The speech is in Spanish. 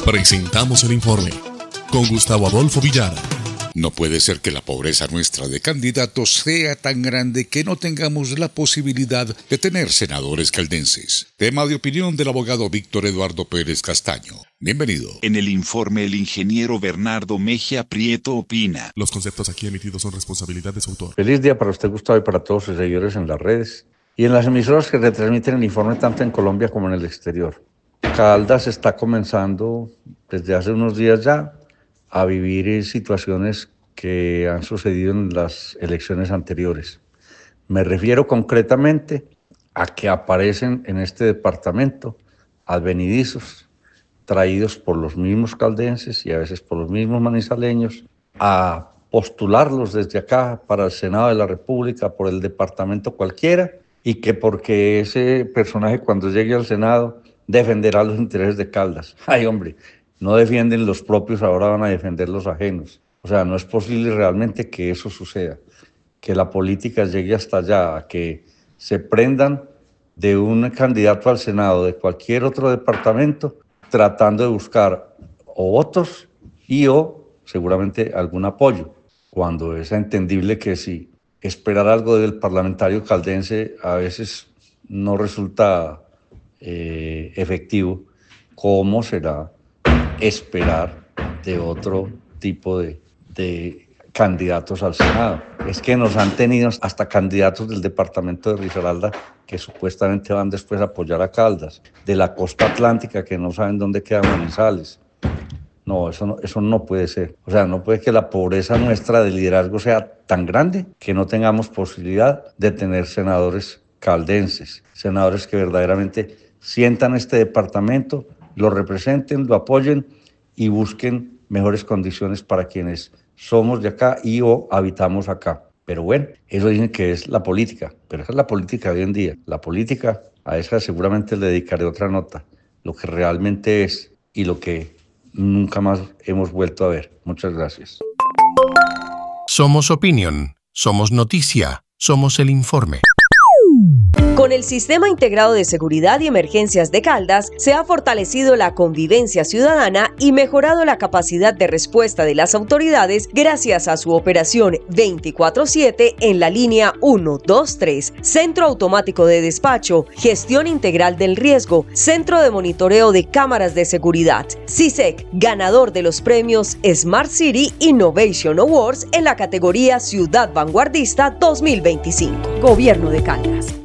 Presentamos el informe con Gustavo Adolfo Villar. No puede ser que la pobreza nuestra de candidatos sea tan grande que no tengamos la posibilidad de tener senadores caldenses. Tema de opinión del abogado Víctor Eduardo Pérez Castaño. Bienvenido. En el informe, el ingeniero Bernardo Mejía Prieto opina. Los conceptos aquí emitidos son responsabilidad de su autor. Feliz día para usted, Gustavo, y para todos sus seguidores en las redes y en las emisoras que retransmiten el informe tanto en Colombia como en el exterior. Caldas está comenzando desde hace unos días ya a vivir situaciones que han sucedido en las elecciones anteriores. Me refiero concretamente a que aparecen en este departamento advenedizos traídos por los mismos caldenses y a veces por los mismos manizaleños a postularlos desde acá para el Senado de la República por el departamento cualquiera, y que porque ese personaje cuando llegue al Senado defenderá los intereses de Caldas. Ay, hombre, no defienden los propios, ahora van a defender los ajenos. O sea, no es posible realmente que eso suceda, que la política llegue hasta allá, a que se prendan de un candidato al Senado de cualquier otro departamento tratando de buscar o votos y o seguramente algún apoyo, cuando es entendible que si esperar algo del parlamentario caldense a veces no resulta efectivo, ¿cómo será esperar de otro tipo de candidatos al Senado? Es que nos han tenido hasta candidatos del departamento de Risaralda que supuestamente van después a apoyar a Caldas, de la costa atlántica que no saben dónde queda Manizales. No, eso no puede ser. O sea, no puede que la pobreza nuestra de liderazgo sea tan grande que no tengamos posibilidad de tener senadores caldenses, senadores que verdaderamente sientan este departamento, lo representen, lo apoyen y busquen mejores condiciones para quienes somos de acá y o habitamos acá. Pero bueno, eso dicen que es la política, pero esa es la política de hoy en día. La política, a esa seguramente le dedicaré otra nota, lo que realmente es y lo que nunca más hemos vuelto a ver. Muchas gracias. Somos opinión, somos noticia, somos el informe. Con el Sistema Integrado de Seguridad y Emergencias de Caldas se ha fortalecido la convivencia ciudadana y mejorado la capacidad de respuesta de las autoridades gracias a su operación 24/7 en la línea 123, Centro Automático de Despacho, Gestión Integral del Riesgo, Centro de Monitoreo de Cámaras de Seguridad. CISEC, ganador de los premios Smart City Innovation Awards en la categoría Ciudad Vanguardista 2025. Gobierno de Caldas.